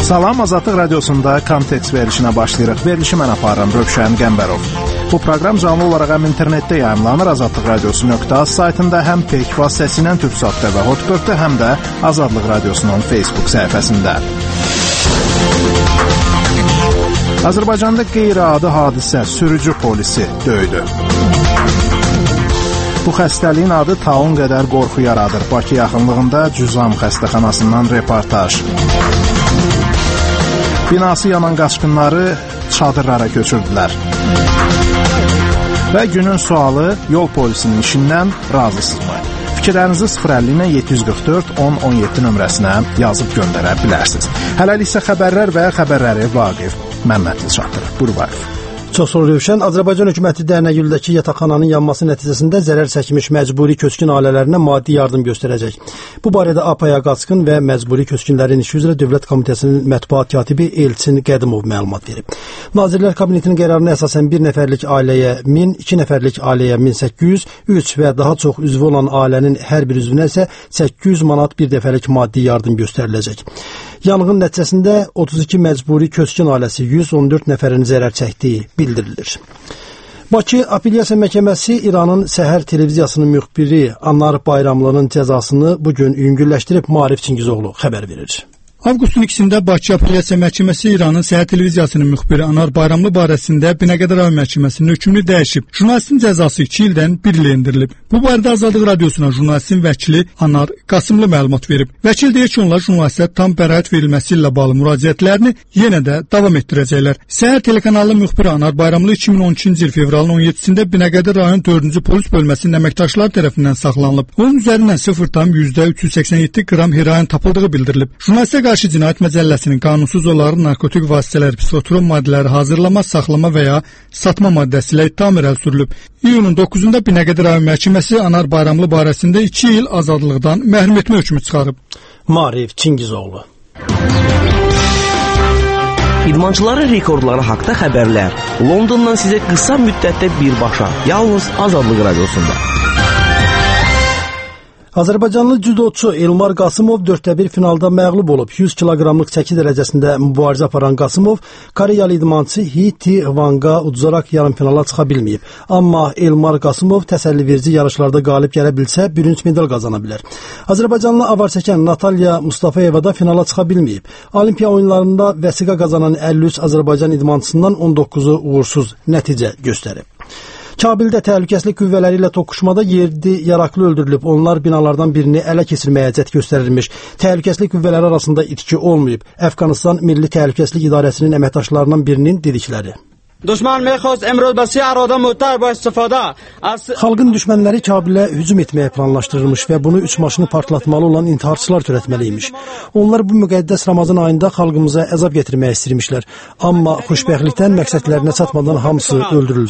Salam, Azadlıq Radiosunda Kontekst verilişinə başlayırıq. Verilişi mən aparıram, Rövşən Qəmbərov. Bu proqram canlı olaraq həm internetdə yayımlanır, azadlıqradiosu.az saytında, həm peyk vasitəsilə Türksatda və Hotbird-də, həm də Azadlıq Radiosunun Facebook səhifəsində. Azərbaycanda qeyri-adi hadisə, sürücü polisi döydü. Bu xəstəliyin adı taun qədər qorxu yaradır. Bakı yaxınlığında Cüzam xəstəxanasından reportaj. Binası yanan qaçqınları çadırlara köçürdülər. Və günün sualı, yol polisinin işindən razısınızmı? Fikirlərinizi 050 ilə 744 1017 nömrəsinə yazıb göndərə bilərsiniz. Hələlik isə xəbərlər və xəbərləri Vaqif Məmmədli çatdırır. Buyur. Çox sağ ol Rövşən. Azərbaycan hökuməti Dərnəgüldəki yataqxananın yanması nəticəsində zərər çəkmiş məcburi köçkün ailələrinə maddi yardım göstərəcək. Bu barədə APAya qaçqın və məcburi köçkünlərin işi üzrə Dövlət Komitəsinin mətbuat katibi Elçin Qədimov məlumat verib. Nazirlər Kabinetinin qərarına əsasən bir nəfərlik ailəyə 1000, 2 nəfərlik ailəyə 1800, 3 və daha çox üzvü olan ailənin hər bir üzvünə isə 800 manat bir dəfəlik maddi yardım göstəriləcək. Yanğın nəticəsində 32 məcburi köçkün ailəsi 114 nəfərin zərər çəkdiyi bildirilir. Bakı Apellyasiya Məhkəməsi İranın Səhər televiziyasının müxbiri Anar Bayramlının cəzasını bugün yüngülləşdirib, Maarif Çingizoğlu xəbər verir. Avqustun 2-də Bakı Apellyasiya Məhkəməsi İranın Səhər televiziyasının müxbiri Anar Bayramlı barəsində Binəqədi rayon məhkəməsinin hökmünü dəyişib. Jurnalistin cəzası 2 ildən 1 ilə endirilib. Bu barədə Azadlıq Radiosuna jurnalistin vəkili Anar Qasımlı məlumat verib. Vəkil deyir ki, onlar jurnalistə tam bəraət verilməsi ilə bağlı müraciətlərini yenə də davam etdirəcəklər. Səhər telekanalının müxbiri Anar Bayramlı 2012-ci il fevralın 17-də Binəqədi rayon 4-cü polis bölməsinin əməkdaşları tərəfindən saxlanılıb. Onun üzərindən 0,387 qram heroin tapıldığı bildirilib. Jurnalistə qarşı Cinayət Məcəlləsinin qanunsuz olaraq narkotik vasitələr, psixotrop maddələri hazırlama, saxlama və ya satma maddəsi ilə ittiham irəli sürülüb. İyunun 9-da Binəqədi rayon məhkəməsi Anar Bayramlı barəsində 2 il azadlıqdan məhrum etmə hökmü çıxarıb. Maarif Çingizoğlu. İdmançıların rekordları haqda xəbərlər. Londondan sizə qısa müddətdə birbaşa, yalnız Azadlıq Radiosunda. Azərbaycanlı cüdoçu Elmar Qasımov 4-1 finalda məğlub olub. 100 kiloqramlıq çəki dərəcəsində mübarizə aparan Qasımov Koreyalı idmançı Hee Tae-hwanga uduzaraq yarımfinala çıxa bilməyib. Amma Elmar Qasımov təsəlliverici yarışlarda qalib gələ bilsə, bürünc medal qazana bilər. Azərbaycanlı avar çəkən Natalya Mustafayeva da finala çıxa bilməyib. Olimpiya oyunlarında vəsiqə qazanan 53 Azərbaycan idmançısından 19-u uğursuz nəticə göstərib. Kabildə təhlükəsizlik qüvvələri ilə toqquşmada 7 yaraqlı öldürülüb. Onlar binalardan birini ələ keçirməyə cəhd göstərilmiş. Təhlükəsizlik qüvvələri arasında itki olmayıb. Əfqanistan Milli Təhlükəsizlik İdarəsinin əməkdaşlarından birinin dedikləri. Xalqın düşmənləri Kabilə hücum etməyə planlaşdırılmış və bunu 3 maşını partlatmalı olan intiharçılar törətməliymiş. Onlar bu müqəddəs Ramazan ayında xalqımıza əzab gətirmək istəyirmişlər. Amma xoşbəxtlikdən məqsədlərinə çatmadan hamısı öldürüldü.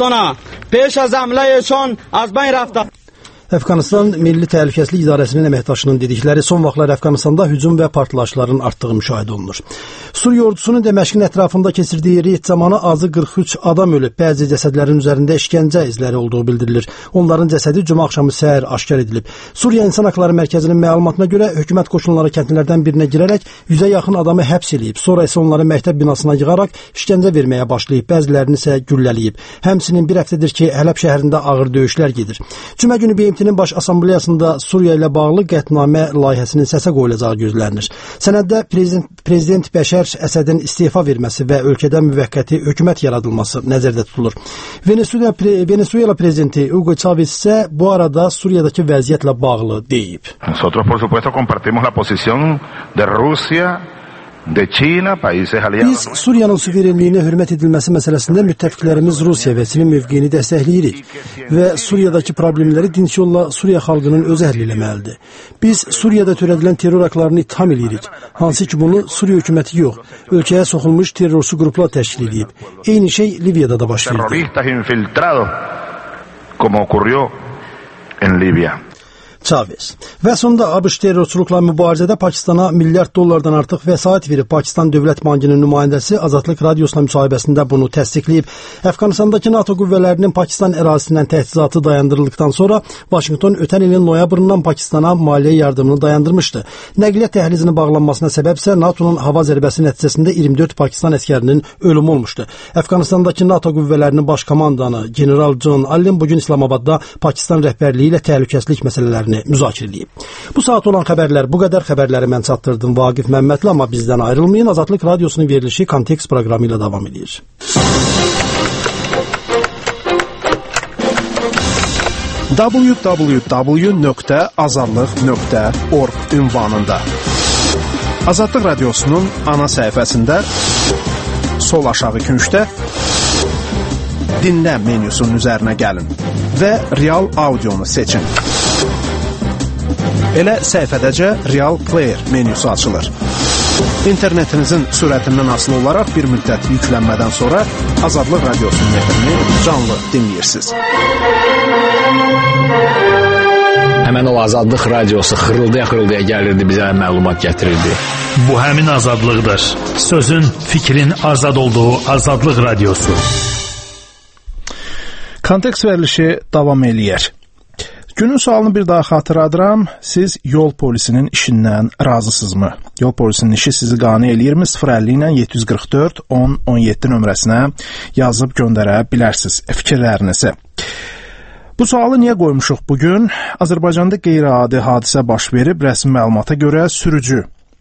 Əfqanistan Milli Təhlükəsizlik İdarəsinin əməkdaşının dedikləri, son vaxtlar Əfqanistanda hücum və partlayışların artdığı müşahidə olunur. Suriya ordusunun Dəməşqin ətrafında keçirdiyi reyd zamanı azı 43 adam ölüb, bəzi cəsədlərin üzərində işgəncə izləri olduğu bildirilir. Onların cəsədi cümə axşamı səhər aşkar edilib. Suriya İnsan Haqları Mərkəzinin məlumatına görə hökumət qoşunları kəndlərdən birinə girərək 100-ə yaxın adamı həbs edib. Sonra isə onları məktəb binasına yığaraq işgəncə verməyə başlayıb, bəzilərini isə güllələyib. Həmçinin bir həftədir ki, Hələb şəhərində ağır döyüşlər gedir. Cümə günü BMT-nin Baş Assambleyasında Suriya ilə bağlı qətnamə layihəsinin səsə qoyulacağı gözlənilir. Sənəddə Prezident Bəşər Əsədin istefa verməsi və ölkədə müvəqqəti hökumət yaradılması nəzərdə tutulur. Venezuela prezidenti Hugo Chavez isə bu arada Suriyadakı vəziyyətlə bağlı deyib. Nosotros por supuesto compartimos la posición de Rusia, de China, países aliados. Biz Suriyanın suverenliyinə hörmət edilməsi məsələsində müttəfiqlərimiz Rusiya və Çinin mövqeyini dəstəkləyirik və Suriyadakı problemləri dinç yolla Suriya xalqının özü həll etməlidir. Biz Suriyada törədilən terror aktlarını ittiham edirik. Hansı ki bunu Suriya hökuməti yox, ölkəyə soxulmuş terrorçu qruplar təşkil edib. Eyni şey Libyada da baş verdi. Terroristas infiltrados, como ocurrió en Libya. Chavez. Və sonda ABŞ terrorçuluqla mübarizədə Pakistana milyard dollardan artıq vəsait verib. Pakistan Dövlət Bankının nümayəndəsi Azadlıq Radiosuna müsahibəsində bunu təsdiqləyib. Əfqanistandakı NATO qüvvələrinin Pakistan ərazisindən təchizatı dayandırıldıqdan sonra Vaşinqton ötən ilin noyabrından Pakistana maliyyə yardımını dayandırmışdı. Nəqliyyat dəhlizinin bağlanmasına səbəb isə NATO'nun hava zərbəsi nəticəsində 24 Pakistan əskərinin ölümü olmuşdu. Əfqanistandakı NATO qüvvələrinin baş komandanı General John Allen bugün İslamabadda Pakistan rəhbərliyi ilə təhlükəsizlik məsələlərini müzakirə edib. Bu saat olan xəbərlər bu qədər. Xəbərləri mən çatdırdım Vaqif Məmmədli, amma bizdən ayrılmayın. Azadlıq Radiosunun verilişi Kontekst proqramı ilə davam edir. www.azadlıq.org ünvanında Azadlıq Radiosunun ana səhifəsində sol aşağı küncdə dinlə menyusunun üzərinə gəlin və real audionu seçin. Elə səhifədəcə Real Player menyusu açılır. İnternetinizin sürətindən asılı olaraq bir müddət yüklənmədən sonra Azadlıq Radiosunun efrini canlı dinləyirsiniz. Həmən o Azadlıq Radiosu xırıldaya gəlirdi, bizə məlumat gətirirdi. Bu həmin azadlıqdır. Sözün, fikrin azad olduğu Azadlıq Radiosu. Kontekst verilişi davam eləyir. Günün sualını bir daha xatırladıram. Siz yol polisinin işindən razısınızmı? Yol polisinin işi sizi qane eləyirmi? 050 ilə 744 10 17 nömrəsinə yazıb göndərə bilərsiniz fikirlərinizi. Bu sualı niyə qoymuşuq bugün? Azərbaycanda qeyri-adi hadisə baş verib, rəsmi məlumata görə sürücü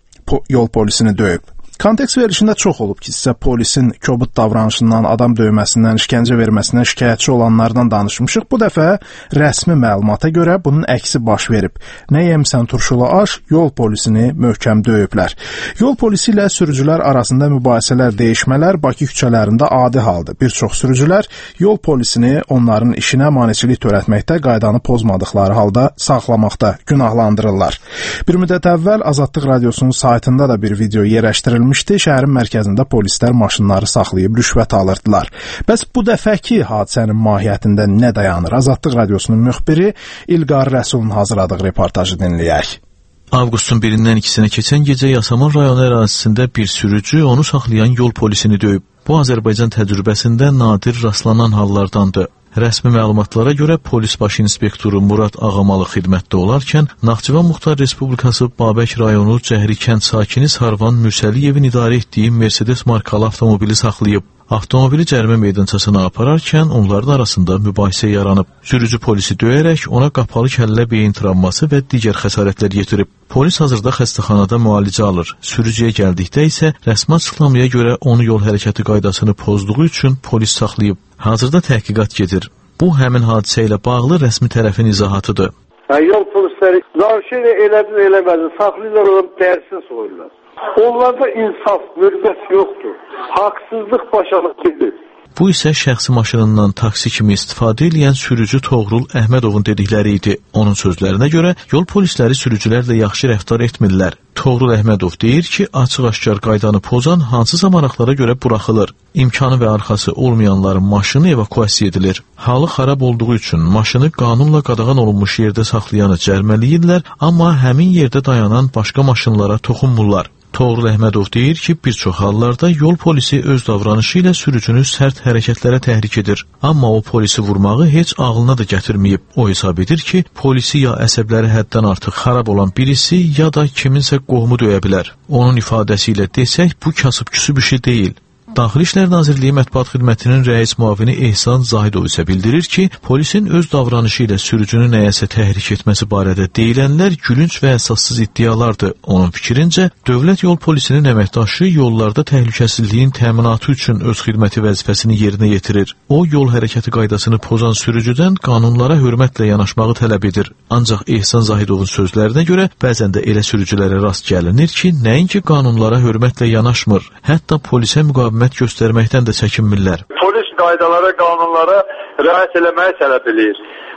yol polisini döyüb. Kontekst verilişində çox olub ki, sizə polisin kobud davranışından, adam döyməsindən, işgəncə verməsindən şikayətçi olanlardan danışmışıq. Bu dəfə rəsmi məlumata görə bunun əksi baş verib. Nə yemisən turşulu aş, yol polisini möhkəm döyüblər. Yol polisi ilə sürücülər arasında mübahisələr, deyişmələr Bakı küçələrində adi haldır. Bir çox sürücülər yol polisini onların işinə maneçilik törətməkdə, qaydanı pozmadıqları halda saxlamaqda günahlandırırlar. Bir müddət əvvəl Azadlıq Radiosunun saytında da bir video yerləşdirilmişdi. Şəhərin mərkəzində polislər maşınları saxlayıb rüşvət alırdılar. Bəs bu dəfəki hadisənin mahiyyətində nə dayanır? Azadlıq Radiosunun müxbiri İlqar Rəsulun hazırladığı reportajı dinləyək. Avqustun 1-dən 2-sinə keçən gecə Yasamal rayonu ərazisində bir sürücü onu saxlayan yol polisini döyüb. Bu Azərbaycan təcrübəsində nadir rastlanan hallardandır. Rəsmi məlumatlara görə polis baş inspektoru Murad Ağamalı xidmətdə olarkən Naxçıvan Muxtar Respublikası Babək rayonu Cəhri kənd sakini Sarvan Mürsəliyevin idarə etdiyi Mercedes markalı avtomobili saxlayıb. Avtomobili cərimə meydançasına apararkən onların arasında mübahisə yaranıb. Sürücü polisi döyərək ona qapalı kəllə beyin travması və digər xəsarətlər yetirib. Polis hazırda xəstəxanada müalicə alır. Sürücüyə gəldikdə isə rəsmi açıqlamaya görə onu yol hərəkəti qaydasını pozduğu üçün polis saxlayıb. Hazırda təhqiqat gedir. Bu, həmin hadisə ilə bağlı rəsmi tərəfin izahatıdır. Yol polisləri narşir elədin, eləmədin, saxlayırlar, onu dərsin soyurlar. Onlarda insaf, mürvət yoxdur. Haqsızlıq başalıq gedir. Bu isə şəxsi maşınından taksi kimi istifadə edən sürücü Toğrul Əhmədovun dedikləri idi. Onun sözlərinə görə yol polisləri sürücülərlə yaxşı rəftar etmirlər. Toğrul Əhmədov deyir ki, açıq-aşkar qaydanı pozan hansısa maraqlara görə buraxılır. İmkanı və arxası olmayanların maşını evakuasiya edilir. Halı xarab olduğu üçün maşını qanunla qadağan olunmuş yerdə saxlayanı cərməliyirlər, amma həmin yerdə dayanan başqa maşınlara toxunmurlar. Toğrul Əhmədov deyir ki, bir çox hallarda yol polisi öz davranışı ilə sürücünü sərt hərəkətlərə təhrik edir. Amma o polisi vurmağı heç ağlına da gətirməyib. O hesab edir ki, polisi ya əsəbləri həddən artıq xarab olan birisi, ya da kiminsə qohumu döyə bilər. Onun ifadəsi ilə desək, bu kasıb-küsüb işi deyil. Daxili İşlər Nazirliyi Mətbuat Xidmətinin rəis müavini Ehsan Zahidov isə bildirir ki, polisin öz davranışı ilə sürücünü nəyəsə təhrik etməsi barədə deyilənlər gülünc və əsassız iddialardır. Onun fikrincə, dövlət yol polisinin əməkdaşı yollarda təhlükəsizliyin təminatı üçün öz xidməti vəzifəsini yerinə yetirir. O, yol hərəkəti qaydasını pozan sürücüdən qanunlara hörmətlə yanaşmağı tələb edir. Ancaq Ehsan Zahidovun sözlərinə görə bəzən də elə sürücülərə rast gəlinir ki, nəinki qanunlara hörmətlə yanaşmır, hətta polisə müqavimət göstərməkdən də çəkinmirlər. Polis qaydalara, qanunlara riayət eləməyi tələb edir.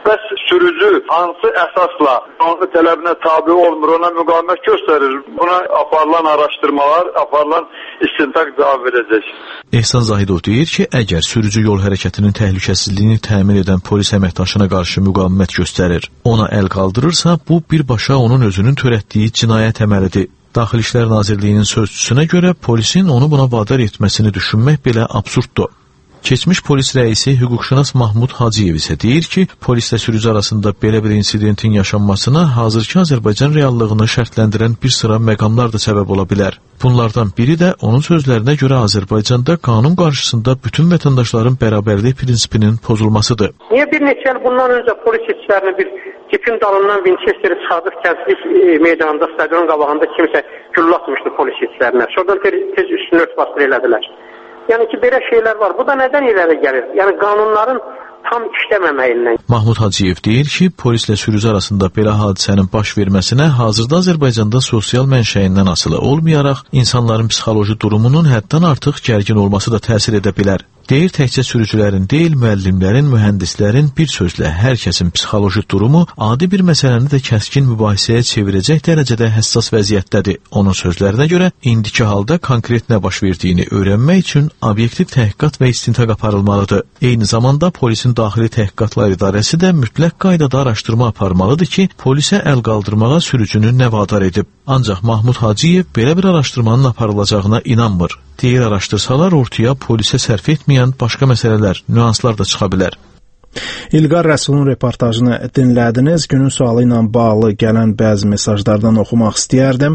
Bəs sürücü hansı əsasla qanun tələbinə tabe olmur, ona müqavimət göstərir? Buna aparılan araşdırmalar, aparılan istintaq cavab verəcək. Ehsan Zahidov deyir ki, əgər sürücü yol hərəkətinin təhlükəsizliyini təmin edən polis əməkdaşına qarşı müqavimət göstərir, ona əl qaldırırsa, bu birbaşa onun özünün törətdiyi cinayət əməlidir. Daxili İşlər Nazirliyinin sözçüsünə görə polisin onu buna vadar etməsini düşünmək belə absurddur. Keçmiş polis rəisi hüquqşünas Mahmud Hacıyev isə deyir ki, polislə sürücü arasında belə bir insidentin yaşanmasına hazırki Azərbaycan reallığını şərtləndirən bir sıra məqamlar da səbəb ola bilər. Bunlardan biri də onun sözlərinə görə Azərbaycanda qanun qarşısında bütün vətəndaşların bərabərlik prinsipinin pozulmasıdır. Niyə bir neçə il bundan öncə polis işçilərini bir cipin dalından Winchesteri çıxardıb kəndlik meydanında, stadionun qabağında kimsə güllə atmışdı polis işçilərinə. Şuradan tez üstünü örtbasdır elədilər. Yəni ki, belə şeylər var. Bu da nədən irəli gəlir? Yəni qanunların tam işləməməyindən. Mahmud Hacıyev deyir ki, polislə sürücü arasında belə hadisənin baş verməsinə hazırda Azərbaycanda sosial mənşəyindən asılı olmayaraq insanların psixoloji durumunun həddən artıq gərgin olması da təsir edə bilər. Deyir, təkcə sürücülərin deyil, müəllimlərin, mühəndislərin, bir sözlə hər kəsin psixoloji durumu adi bir məsələni də kəskin mübahisəyə çevirəcək dərəcədə həssas vəziyyətdədir. Onun sözlərinə görə, indiki halda konkret nə baş verdiyini öyrənmək üçün obyektiv təhqiqat və istintaq aparılmalıdır. Eyni zamanda polisin daxili təhqiqatlar idarəsi də mütləq qaydada araşdırma aparmalıdır ki, polisə əl qaldırmağa sürücünü nə vadar edib. Ancaq Mahmud Hacıyev belə bir araşdırmanın aparılacağına inanmır. Deyir, araşdırsalar ortaya polisə sərf etməyən başqa məsələlər, nüanslar da çıxa bilər. İlqar Rəsulun reportajını dinlədiniz. Günün sualı ilə bağlı gələn bəzi mesajlardan oxumaq istəyərdim.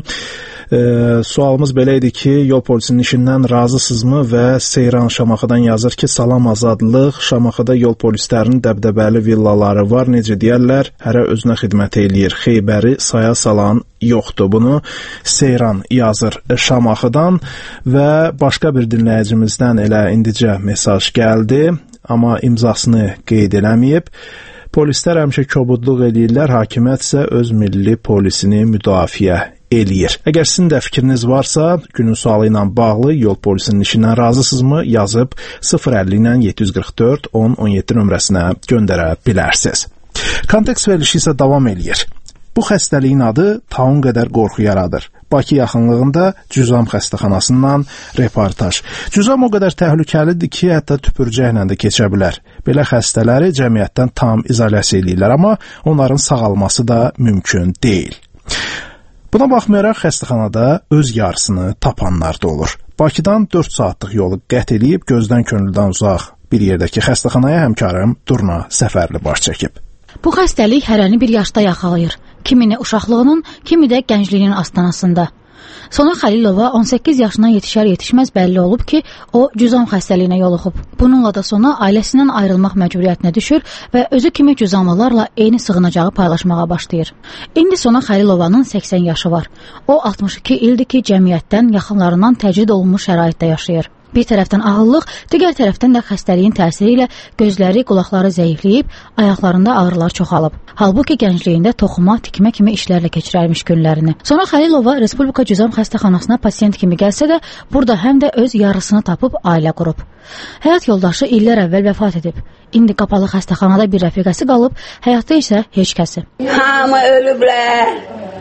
Sualımız belə idi ki, yol polisinin işindən razısınızmı və Seyran Şamaxıdan yazır ki, salam azadlıq, Şamaxıda yol polislərinin dəbdəbəli villaları var, necə deyərlər, hərə özünə xidmət eləyir, Xeybəri saya salan yoxdur. Bunu Seyran yazır Şamaxıdan və başqa bir dinləyicimizdən elə indicə mesaj gəldi, amma imzasını qeyd eləməyib. Polislər həmişə kobudluq eləyirlər, hakimiyyət isə öz milli polisini müdafiə eləyir. Əgər sizin də fikriniz varsa, günün sualı ilə bağlı yol polisinin işindən razısınızmı yazıb 050 ilə 744 1017 nömrəsinə göndərə bilərsiniz. Kontekst verilişi isə davam eləyir. Bu xəstəliyin adı taun qədər qorxu yaradır. Bakı yaxınlığında Cüzam xəstəxanasından reportaj. Cüzam o qədər təhlükəlidir ki, hətta tüpürcəklə də keçə bilər. Belə xəstələri cəmiyyətdən tam izolyasiya eləyirlər, amma onların sağalması da mümkün deyil. Buna baxmayaraq xəstəxanada öz yarısını tapanlar da olur. Bakıdan 4 saatlıq yolu qət eləyib gözdən könüldən uzaq bir yerdəki xəstəxanaya həmkarım Durna Səfərli baş çəkib. Bu xəstəlik hərəni bir yaşda yaxalayır. Kimini uşaqlığının, kimi də gəncliyinin astanasında. Sona Xəlilova 18 yaşına yetişər-yetişməz bəlli olub ki, o cüzam xəstəliyinə yoluxub. Bununla da Sona ailəsindən ayrılmaq məcburiyyətinə düşür və özü kimi cüzamlılarla eyni sığınacağı paylaşmağa başlayır. İndi Sona Xəlilovanın 80 yaşı var. O 62 ildir ki, cəmiyyətdən, yaxınlarından təcrid olunmuş şəraitdə yaşayır. Bir tərəfdən ağıllıq, digər tərəfdən də xəstəliyin təsiri ilə gözləri, qulaqları zəifləyib, ayaqlarında ağrılar çoxalıb. Halbuki gəncliyində toxuma, tikmə kimi işlərlə keçirərmiş günlərini. Sonra Xəlilova Respublika Cüzam xəstəxanasına pasiyent kimi gəlsə də, burada həm də öz yarısını tapıb ailə qurub. Həyat yoldaşı illər əvvəl vəfat edib. İndi qapalı xəstəxanada bir rəfiqəsi qalıb, həyatda isə heç kəsi. Hamı ölüblər,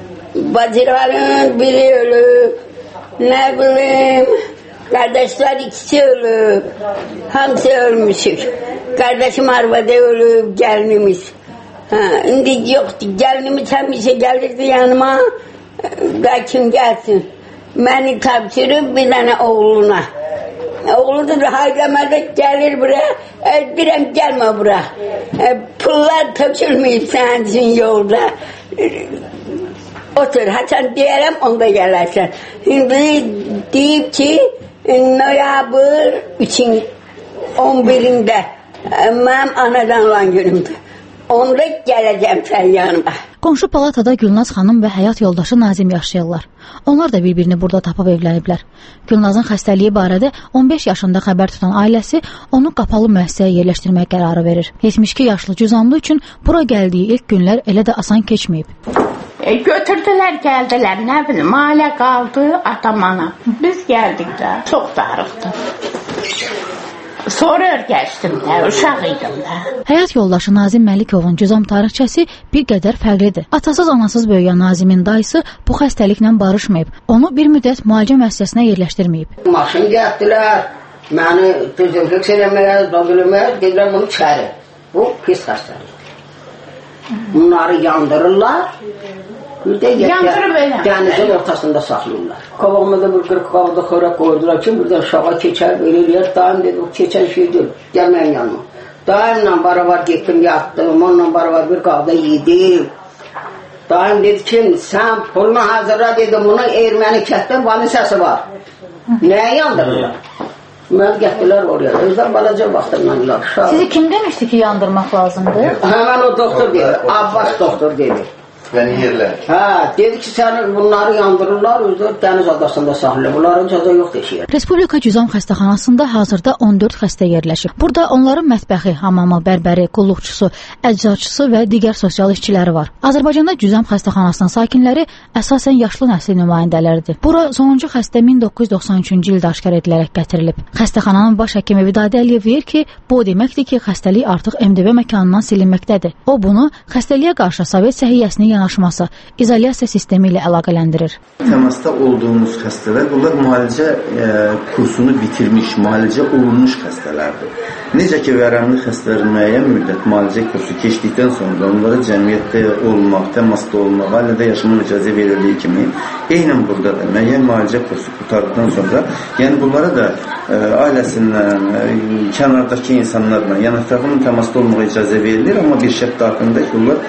bacıların biri ölüb, nə bilim... Qardaşlar ikisi ölüb, hamısı ölmüşük. Qardaşım arvada ölüb, gəlinimiz. İndi yoxdur, gəlinimiz həmişə gəlirdi yanıma, bəlkə gəlsin. Məni tapşırıb bir dənə oğluna. Oğlu da hayqamada gəlir bura, birəm gəlmə bura. Pullar tökülməyib sənin üçün yolda. Otur, haçan deyərəm, onda gələrsən. İndi deyib ki, noyabr 11-də mənim anadan olan günümdür. Onda gələcəm sən yanıma. Qonşu palatada Gülnaz xanım və həyat yoldaşı Nazim yaşayırlar. Onlar da bir-birini burada tapıb evləniblər. Gülnazın xəstəliyi barədə 15 yaşında xəbər tutan ailəsi onu qapalı müəssisəyə yerləşdirmək qərarı verir. 72 yaşlı cüzamlı üçün bura gəldiyi ilk günlər elə də asan keçməyib. Götürdülər, gəldilər, nə bilim, ailə qaldı, atam ana. Biz gəldik də, çox darıqdı. Sonra öyrəşdim də, uşaq idim də. Həyat yoldaşı Nazim Məlikovun cüzam tarixçəsi bir qədər fərqlidir. Atasız, anasız böyüyən Nazimin dayısı bu xəstəliklə barışmayıb. Onu bir müddət müalicə müəssisəsinə yerləşdirməyib. Maşın gəldilər, məni dezinfeksiya eləməyə, döndürməyə, dedilər bunu içəri. Bu pis xəstəlikdir. Bunları yandırırlar. Dənizin ortasında saxlayırlar. Qabağımda bir qırıq qabda xörək qoydular ki, burada uşağa keçər, verirlər. Daim dedi, o keçən şeydir, gəlməyin yanıma. Daimlə barabar getdim, yatdım, onunla barabar bir qabda yedim. Daim dedi ki, sən pulunu hazırla dedi, bunu erməni kətdən bana səsi var. Nəyə yandırırlar? Mən gətirdilər oraya. Özlər balaca vaxtımdan uşaq. Sizi kim demişdi ki, yandırmaq lazımdır? Həmən o doktor dedi, Abbas doktor dedi. Yəni yerlər. Hə, dedi ki, sən bunları yandırırlar, özləri dəniz adasında saxlayırlar. Bunların cəza yox deşir. Respublika Cüzam xəstəxanasında hazırda 14 xəstə yerləşir. Burada onların mətbəxi, hamamı, bərbəri, qulluqçusu, əczaçısı və digər sosial işçiləri var. Azərbaycanda Cüzam xəstəxanasının sakinləri əsasən yaşlı nəsil nümayəndələridir. Bura sonuncu xəstə 1993-cü ildə aşkar edilərək gətirilib. Xəstəxananın baş həkimi Vidadi Əliyev deyir ki, bu o deməkdir ki, xəstəlik artıq MDB məkanından silinməkdədir. O bunu xəstəliyə qarşı Sovet səhiyyəsinin yanaşması, izolyasiya sistemi ilə əlaqələndirir. Təmasda olduğumuz xəstələr, bunlar müalicə kursunu bitirmiş, müalicə olunmuş xəstələrdir. Necə ki, vərəmli xəstələrin müəyyən müddət müalicə kursu keçdikdən sonra onlara cəmiyyətdə olmaq, təmasda olmaq, ailədə yaşamaq icazə verildiyi kimi, eynən burada da müəyyən müalicə kursu qurtardıqdan sonra, yəni bunlara da ailəsindən, kənardakı insanlarla, yəni ətrafının təmasda olmağa icazə verilir, amma bir şərt daxilində ki, onlar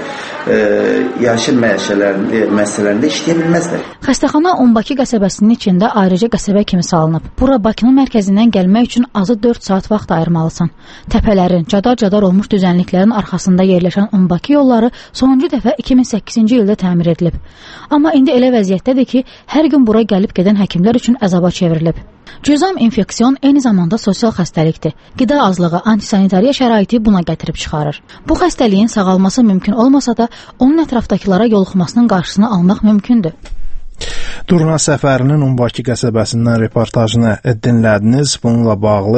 yaşıl məsələlərində işləyə bilməzlər. Xəstəxana Onbaki qəsəbəsinin içində ayrıca qəsəbə kimi salınıb. Bura Bakının mərkəzindən gəlmək üçün azı 4 saat vaxt ayırmalısan. Təpələrin, cadar-cadar olmuş düzənliklərin arxasında yerləşən Onbaki yolları sonuncu dəfə 2008-ci ildə təmir edilib. Amma indi elə vəziyyətdədir ki, hər gün bura gəlib gedən həkimlər üçün əzaba çevrilib. Cüzam infeksion eyni zamanda sosial xəstəlikdir. Qida azlığı, antisanitariya şəraiti buna gətirib çıxarır. Bu xəstəliyin sağalması mümkün olmasa da, onun ətrafdakılara yoluxmasının qarşısını almaq mümkündür. Durna səfərinin Onbaki qəsəbəsindən reportajını dinlədiniz. Bununla bağlı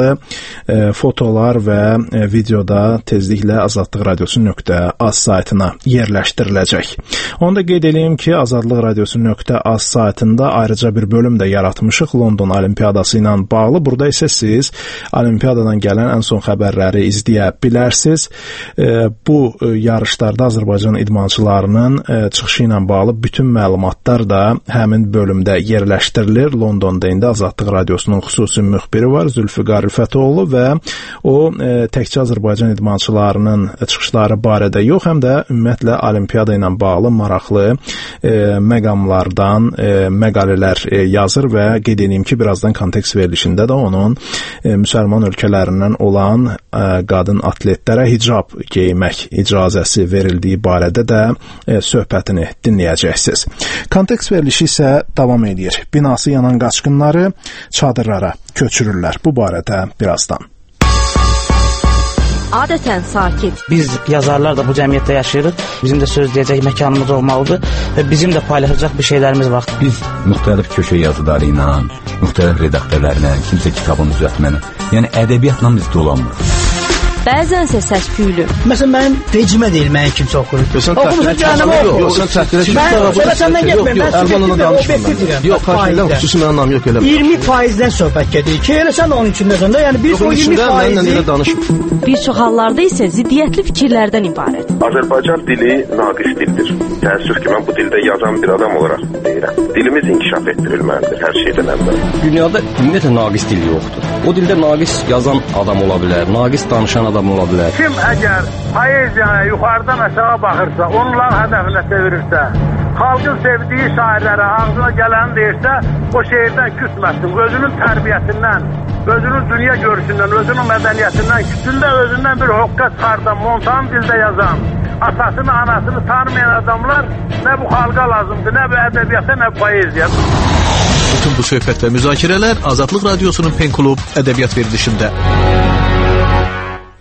fotolar və videoda tezliklə Azadlıq Radiosu.az saytına yerləşdiriləcək. Onu da qeyd edeyim ki, Azadlıq Radiosu.az saytında ayrıca bir bölüm də yaratmışıq London Olimpiyadası ilə bağlı. Burada isə siz Olimpiyadadan gələn ən son xəbərləri izləyə bilərsiniz. Bu yarışlarda Azərbaycan idmançılarının çıxışı ilə bağlı bütün məlumatlar da həmin bölümdə yerləşdirilir. Londonda indi Azadlıq Radiosunun xüsusi müxbiri var, Zülfüqar Rüfətoğlu və o təkcə Azərbaycan idmançılarının çıxışları barədə yox, həm də ümumiyyətlə Olimpiyada ilə bağlı maraqlı məqamlardan məqalələr yazır və qeyd edeyim ki, birazdan kontekst verilişində də onun müsəlman ölkələrindən olan qadın atletlərə hicab geymək icazəsi verildiyi barədə də söhbətini dinləyəcəksiniz. Kontekst verilişi isə davam edir. Binası yanan qaçqınları çadırlara köçürürlər. Bu barədə birazdan. Adətən sakit. Biz yazarlar da bu cəmiyyətdə yaşayırıq. Bizim də söz deyəcək məkanımız olmalıdır və bizim də paylaşacaq bir şeylərimiz var. Biz müxtəlif köşə yazıları ilə, müxtəlif redaktörlərlə, kimsə kitabın düzəltməni, yəni ədəbiyyatla biz dolanmırıq. Bəzənsə səs-küylü. Məsələn, mənim vecimə deyil, mənim kimsə oxuyur. Oxumusun canımı oxu. Yox, sən təhqilə ki, səndən getməyim, mən Əlvanla danışmıram. Yox, xahiş xüsusi mənim anlam yox, elə. 20%-dən söhbət gedir ki, elə sən onun içindəsən də, yəni biz o 20%-i... Bir çox hallarda isə ziddiyyətli fikirlərdən ibarət. Azərbaycan dili naqis dildir. Təəssüf ki, mən bu dildə yazan bir adam olaraq deyirəm. Dilimiz inkişaf etdirilməlidir hər şeydən əvvəl. Dünyada ümumiyyətlə naqis dil yoxdur. O dildə naqis yazan adam ola bilər, naqis danışan adam ola bilər. Kim əgər poeziyaya yuxarıdan aşağı baxırsa, onlar hədəfinə çevirirsə, xalqın sevdiyi şairlərə ağzına gələni deyirsə, o şeirdən küsməsin, özünün tərbiyəsindən, özünün dünya görüşündən, özünün mədəniyyətindən, kütündə özündən bir hoqqa çıxardan, montan dildə yazan, atasını, anasını tanımayan adamlar nə bu xalqa lazımdır, nə bu ədəbiyyata, nə bu poeziya. Bütün bu söhbət və müzakirələr Azadlıq Radiosunun Pen Klub ədəbiyyat verilişində.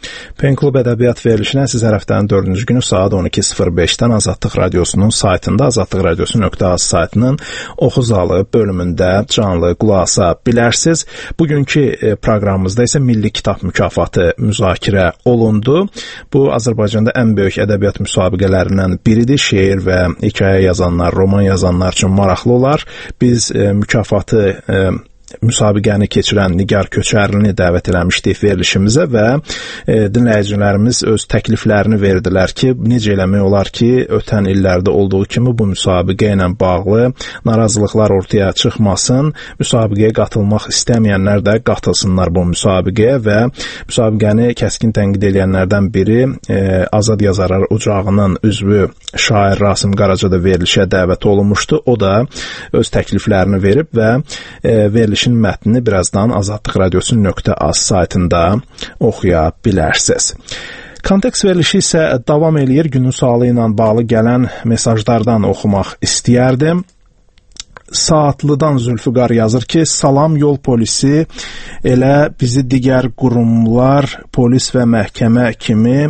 Pen Klub ədəbiyyat verilişinə sizə həftənin 4-cü günü saat 12:05-dən Azadlıq Radiosunun saytında, azadlıqradiosu.az saytının oxu zalı bölümündə canlı qulaq asa bilərsiniz. Bugünkü proqramımızda isə Milli Kitab mükafatı müzakirə olundu. Bu, Azərbaycanda ən böyük ədəbiyyat müsabiqələrindən biridir. Şeir və hekayə yazanlar, roman yazanlar üçün maraqlı olar. Biz mükafatı müsabiqəni keçirən Nigar Köçərlini dəvət eləmişdik verilişimizə və dinləyicilərimiz öz təkliflərini verdilər ki, necə eləmək olar ki, ötən illərdə olduğu kimi bu müsabiqə ilə bağlı narazılıqlar ortaya çıxmasın, müsabiqəyə qatılmaq istəməyənlər də qatılsınlar bu müsabiqəyə və müsabiqəni kəskin tənqid edənlərdən biri Azad Yazarlar Ocağının üzvü şair Rasim Qaraca da verilişə dəvət olunmuşdu. O da öz təkliflərini verib və verilişin mətnini birazdan azadlıqradiosu.az saytında oxuya bilərsiniz. Kontekst verilişi isə davam eləyir. Günün sualı ilə bağlı gələn mesajlardan oxumaq istəyərdim. Saatlıdan Zülfüqar yazır ki, salam yol polisi elə bizi digər qurumlar, polis və məhkəmə kimi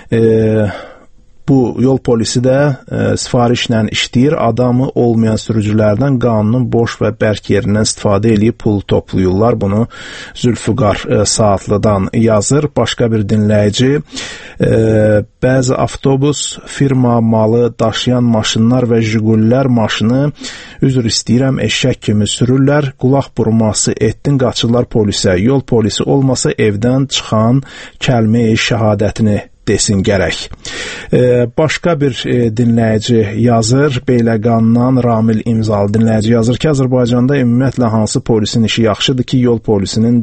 bu yol polisi də sifarişlə işləyir, adamı olmayan sürücülərdən qanunun boş və bərk yerindən istifadə edib pul toplayırlar. Bunu Zülfüqar Saatlıdan yazır. Başqa bir dinləyici, bəzi avtobus, firma malı daşıyan maşınlar və Jigullər maşını, üzr istəyirəm, eşək kimi sürürlər, qulaq burması etdin, qaçırlar polisə. Yol polisi olmasa evdən çıxan kəlmə-i şəhadətini desin gərək. Başqa bir dinləyici yazır, Beyləqandan Ramil imzalı dinləyici yazır ki, Azərbaycanda ümumiyyətlə hansı polisin işi yaxşıdır ki, yol polisindən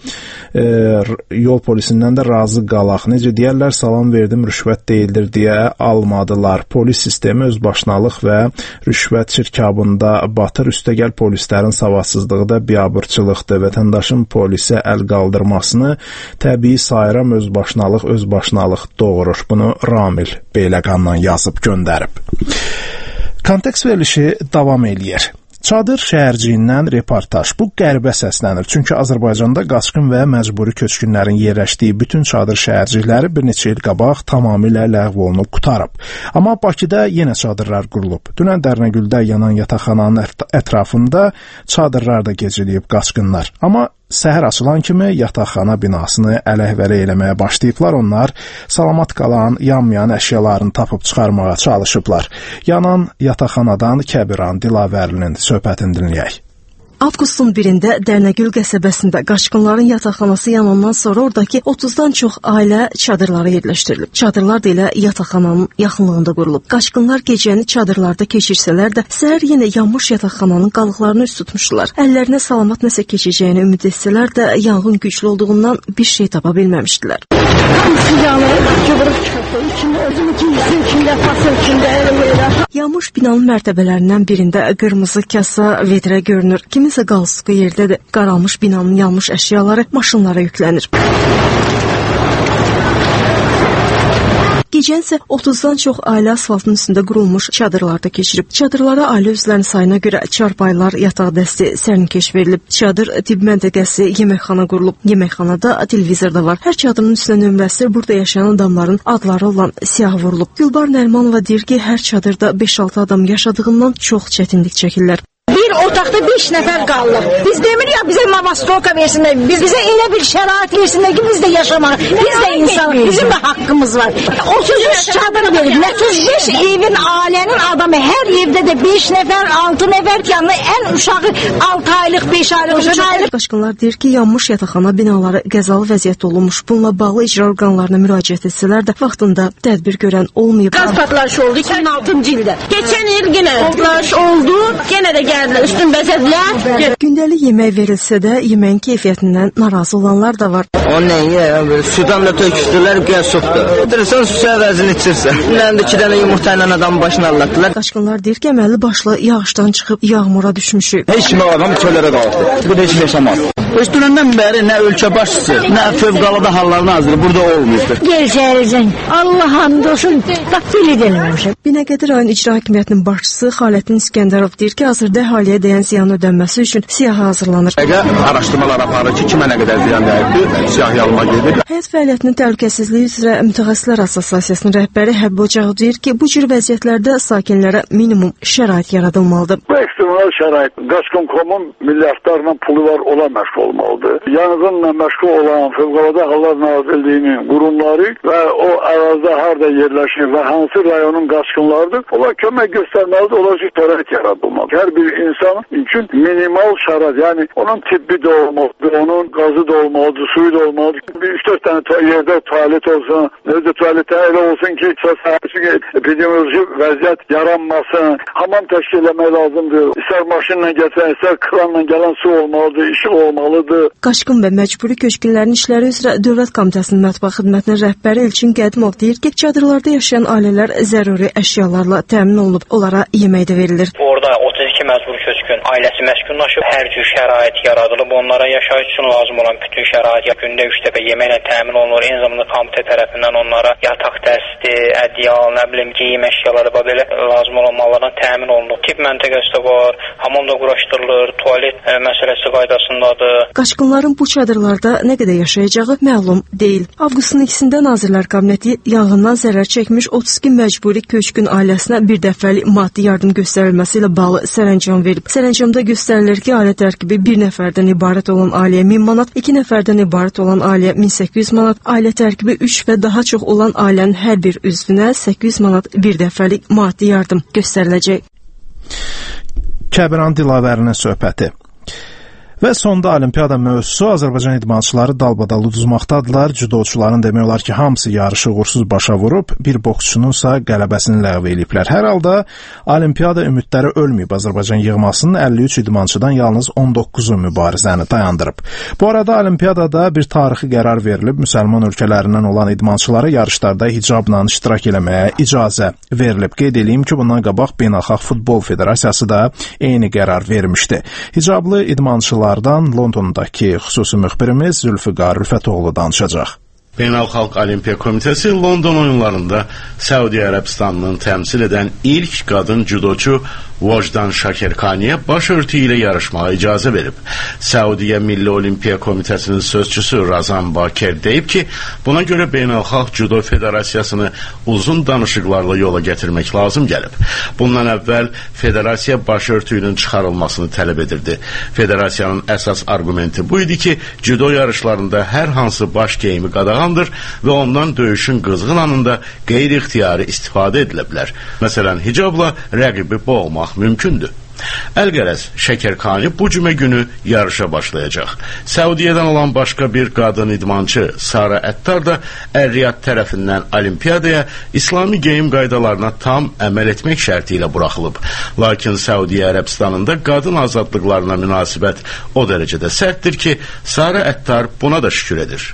də razı qalaq. Necə deyərlər, salam verdim, rüşvət deyildir deyə almadılar. Polis sistemi özbaşınalıq və rüşvət çirkabında batır. Üstəgəl polislərin savadsızlığı da biabırçılıqdır. Vətəndaşın polisə əl qaldırmasını təbii sayıram, özbaşınalıq doğurur. Bunu Ramil Beyləqandan yazıb göndərib. Kontekst verilişi davam eləyir. Çadır şəhərciyindən reportaj. Bu qəribə səslənir. Çünki Azərbaycanda qaçqın və məcburi köçkünlərin yerləşdiyi bütün çadır şəhərcikləri bir neçə il qabaq tamamilə ləğv olunub qutarıb. Amma Bakıda yenə çadırlar qurulub. Dünən Dərnəgüldə yanan yataqxananın ətrafında çadırlar da gecələyib qaçqınlar. Amma səhər açılan kimi yataqxana binasını ələk-vələk eləməyə başlayıblar. Onlar salamat qalan, yanmayan əşyalarını tapıb çıxarmağa çalışıblar. Yanan yataqxanadan Kəbiran Dilavərlinin söhbətini dinləyək. Avqustun 1-də Dərnəgül qəsəbəsində qaçqınların yataqxanası yanandan sonra oradakı 30-dan çox ailə çadırlara yerləşdirilib. Çadırlar da elə yataqxananın yaxınlığında qurulub. Qaçqınlar gecəni çadırlarda keçirsələr də, səhər yenə yanmış yataqxananın qalıqlarını üst tutmuşdular. Əllərinə salamat nəsə keçəcəyini ümid etsələr də, yanğın güclü olduğundan bir şey tapa bilməmişdilər. Yanmış binanın mərtəbələrindən birində qırmızı kasa vedrə görünür. Kiminsə qalsuqu yerdədir. Qaralmış binanın yanmış əşyaları maşınlara yüklənir. Gecənsə 30-dan çox ailə asfaltın üstündə qurulmuş çadırlarda keçirib. Çadırlara ailə üzvlərinin sayına görə çarpaylar, yataq dəsti, sərnikeş verilib. Çadır tibb məntəqəsi, yeməkxana qurulub. Yeməkxanada televizor da var. Hər çadırın üstünə nömrəsi, burada yaşayan adamların adları olan siyah vurulub. Gülbar Nərmanova deyir ki, hər çadırda 5-6 adam yaşadığından çox çətinlik çəkirlər. Bir otaqda 5 nəfər qalır. Biz demir ya bizə mavastroka versinlər, bizə elə bir şərait versinlər ki, biz də yaşamaq, biz də insanıq, bizim də haqqımız var. 33 çadır verir, 35 evin, ailənin adamı, hər evdə də 5 nəfər, 6 nəfər yanına ən uşağı 6 aylıq, 5 aylıq, 3 aylıq. Qaçqınlar deyir ki, yanmış yataqxana binaları qəzalı vəziyyətdə olunmuş. Bununla bağlı icra orqanlarına müraciət etsələr də vaxtında tədbir görən olmayıb. Qaz partlayışı oldu 2006-cı ildə. Keçən il yenə partlayış oldu, yenə də gəldilər, üstün bəzədilər. Gündəlik yemək verilsə də yeməyin keyfiyyətindən narazı olanlar da var. Onun nəyi, sudan da töküşdülər, gəl soxdu. Oturursan, su əvəzini içirsən. Ünlərində 2 dənə yumurta ilə adamın başına əməllatdılar. Qaçqınlar deyir ki, əməlli başlı yağışdan çıxıb yağmura düşmüşük. Heç kim adam çöllərə qalxdı. Bu da heç yaşamaz. Öz dönəmdən bəri nə ölkə başçısı, nə fövqəladə hallar naziri burada olmuşdur. Gələcəyinizin Allah hamd olsun, bax belə denilməmişəm. Binəqədi rayon İcra Hakimiyyətinin başçısı Xaləddin İskəndərov deyir ki, hazırda əhaliyə dəyən ziyanın ödənməsi üçün siyahı hazırlanır. Araşdırmalar aparır ki, kimə nə qədər ziyan dəyibdir, siyahı alma gedir. Həyat fəaliyyətinin təhlükəsizliyi üzrə Mütəxəssislər Assosiasiyasının rəhbəri Həbib Ocağı deyir ki, bu cür vəziyyətlərdə sakinlərə minimum şərait yaradılmalıdır. Bu ekstremal şərait Qaçqın.com milyardlarla pulu var olan məşğul olmalıdır. Yanğınla məşğul olan Fövqəladə Hallar Nazirliyinin qurumları və o ərazidə harda yerləşir və hansı rayonun qaçqınlarıdır, onlar kömək göstərməlidir, olacaq şərait yaradılmalıdır. Hər bir insan üçün minimal şərait, yəni onun tibbi də olmalıdır, onun qazı da olmalıdır, suyu da olmalıdır. Bir 3-4 tane yerdə tualet olsun, necə tualetə elə olsun ki, epidemioloji vəziyyət yaranmasın, hamam təşkil eləmək lazımdır. İstər maşınla gətirən, istər kranla gələn su olmalıdır, işıq olmalıdır. Qaçqın və məcburi köçkünlərin işləri üzrə Dövlət Komitəsinin mətbuat xidmətinin rəhbəri Elçin Qədimov deyir ki, çadırlarda yaşayan ailələr zəruri əşyalarla təmin olunub, onlara yemək də verilir. Orada 32 məcburi köçkün ailəsi məskunlaşıb, hər cür şərait yaradılıb, onlara yaşayış üçün lazım olan bütün şərait gündə 3 dəfə yeməklə təmin olunur. Eyni zamanda komitə tərəfindən onlara yataq dəsti, ədyal, nə bilim geyim əşyaları və belə lazım olan mallardan təmin olunur. Tip məntəqəsi də var, hamam da quraşdırılır, tualet məsələsi qaydasındadır. Qaçqınların bu çadırlarda nə qədər yaşayacağı məlum deyil. Avqustun 2-də Nazirlər Kabineti yanğından zərər çəkmiş 32 məcburi köçkün ailəsinə bir dəfəlik maddi yardım göstərilməsi ilə bağlı sərəncam verib. Sərəncamda göstərilir ki, ailə tərkibi bir nəfərdən ibarət olan ailəyə 1000 manat, 2 nəfərdən ibarət olan ailəyə 1800 manat, ailə tərkibi 3 və daha çox olan ailənin hər bir üzvünə 800 manat bir dəfəlik maddi yardım göstəriləcək. Kəbiran Dilavərinin söhbəti. Və sonda olimpiada mövzusu Azərbaycan idmançıları dalbadal uduzmaqdadırlar. Judoçuların demək olar ki, hamısı yarışı uğursuz başa vurub, bir boksçununsa qələbəsini ləğv ediblər. Hər halda olimpiada ümidləri ölməyib. Azərbaycan yığmasının 53 idmançıdan yalnız 19-u mübarizəni dayandırıb. Bu arada olimpiadada bir tarixi qərar verilib. Müsəlman ölkələrindən olan idmançılara yarışlarda hicabla iştirak eləməyə icazə verilib. Qeyd edeyim ki, bundan qabaq Beynəlxalq Futbol Federasiyası da eyni qərar vermişdi. Hicablı idmançılar Londondakı xüsusi müxbirimiz Zülfüqar Rüfətoğlu danışacaq. Beynəlxalq Olimpiya Komitəsi London oyunlarında Səudi Ərəbistanının təmsil edən ilk qadın judoçu Vojdan Şakerkaniyə başörtü ilə yarışmağa icazə verib. Səudiyyə Milli Olimpiya Komitəsinin sözçüsü Razan Bakir deyib ki, buna görə Beynəlxalq Judo Federasiyasını uzun danışıqlarla yola gətirmək lazım gəlib. Bundan əvvəl federasiya başörtüyünün çıxarılmasını tələb edirdi. Federasiyanın əsas argumenti bu idi ki, judo yarışlarında hər hansı baş geyimi qadağandır və ondan döyüşün qızğın anında qeyri-ixtiyari istifadə edilə bilər. Məsələn, hicabla rəqibi boğmaq mümkündür. Əlqərəz Şəkərkani bu cümə günü yarışa başlayacaq. Səudiyyədən olan başqa bir qadın idmançı Sara Əttar da Ər-Riyad tərəfindən olimpiyadaya İslami geyim qaydalarına tam əməl etmək şərti ilə buraxılıb. Lakin Səudiyyə Ərəbistanında qadın azadlıqlarına münasibət o dərəcədə sərtdir ki, Sara Əttar buna da şükür edir.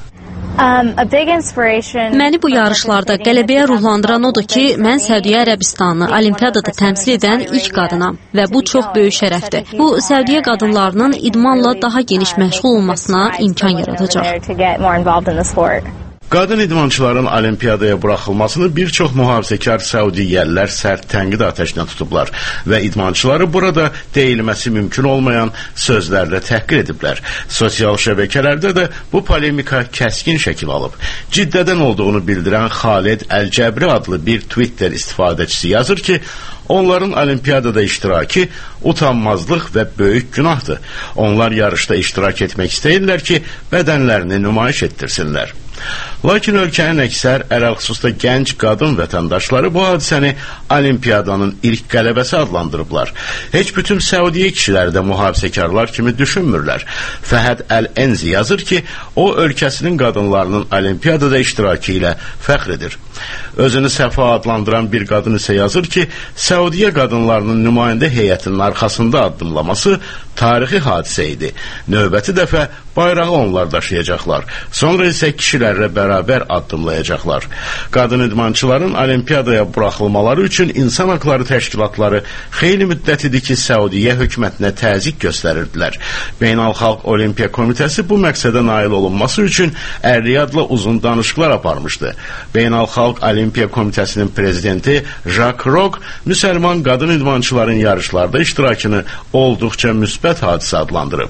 Məni bu yarışlarda qələbəyə ruhlandıran odur ki, mən Səudiyyə Ərəbistanını olimpiyadada təmsil edən ilk qadınam və bu çox böyük şərəfdir. Bu, Səudiyyə qadınlarının idmanla daha geniş məşğul olmasına imkan yaradacaq. Qadın idmançıların olimpiyadaya buraxılmasını bir çox mühafizəkar Səudiyyəlilər sərt tənqid atəşinə tutublar və idmançıları burada deyilməsi mümkün olmayan sözlərlə təhqir ediblər. Sosial şəbəkələrdə də bu polemika kəskin şəkil alıb. Ciddədən olduğunu bildirən Xalid Əl-Cəbri adlı bir Twitter istifadəçisi yazır ki, onların olimpiyadada iştiraki utanmazlıq və böyük günahdır. Onlar yarışda iştirak etmək istəyirlər ki, bədənlərini nümayiş etdirsinlər. Lakin ölkənin əksər ələlxüsusda gənc qadın vətəndaşları bu hadisəni olimpiyadanın ilk qələbəsi adlandırıblar. Heç bütün Səudiyyə kişiləri də mühafizəkarlar kimi düşünmürlər. Fəhəd Əl-Enzi yazır ki, o ölkəsinin qadınlarının olimpiyadada iştirakı ilə fəxr edir. Özünü Səfa adlandıran bir qadın isə yazır ki, Səudiyyə qadınlarının nümayəndə heyətinin arxasında addımlaması tarixi hadisə idi. Növbəti dəfə bayrağı onlar daşıyacaqlar. Sonra isə kişilərlə bərabər bərabər addımlayacaqlar. Qadın idmançıların olimpiyadaya buraxılmaları üçün insan haqları təşkilatları xeyli müddətidir ki, Səudiyyə hökumətinə təzyiq göstərirdilər. Beynəlxalq Olimpiya Komitəsi bu məqsədə nail olunması üçün Riyadla uzun danışıqlar aparmışdı. Beynəlxalq Olimpiya Komitəsinin prezidenti Jacques Rogge müsəlman qadın idmançıların yarışlarda iştirakını olduqca müsbət hadisə adlandırıb.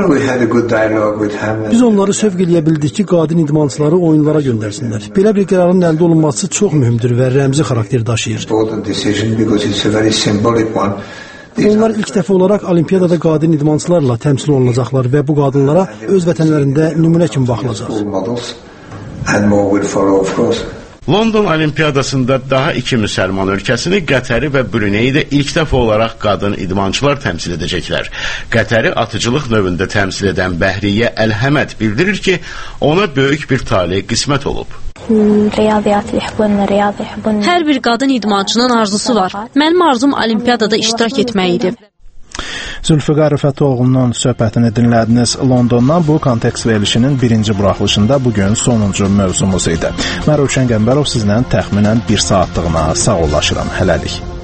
Biz onları sövq eləyə bildik ki, qadın idmançıları oyunlara göndərsinlər. Belə bir qərarın əldə olunması çox mühümdür və rəmzi xarakter daşıyır. Onlar ilk dəfə olaraq olimpiyadada qadın idmançılarla təmsil olunacaqlar və bu qadınlara öz vətənlərində nümunə kimi baxılacaq. London Olimpiyadasında daha 2 müsəlman ölkəsini, Qətəri və Brüneyi də ilk dəfə olaraq qadın idmançılar təmsil edəcəklər. Qətəri atıcılıq növündə təmsil edən Bəhriyə Əl-Həməd bildirir ki, ona böyük bir talih qismət olub. Hər bir qadın idmançının arzusu var. Mənim arzum olimpiyadada iştirak etmək idi. Zülfüqar Rüfətoğlu'nun söhbətini dinlədiniz. Londondan bu kontekst verilişinin birinci buraxılışında bugün sonuncu mövzumuz idi. Mən Rövşən Qəmbərov sizlə təxminən 1 saatlığına sağollaşıram. Hələlik.